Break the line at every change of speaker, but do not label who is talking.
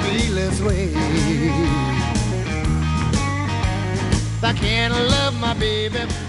feel this way. I can't love my baby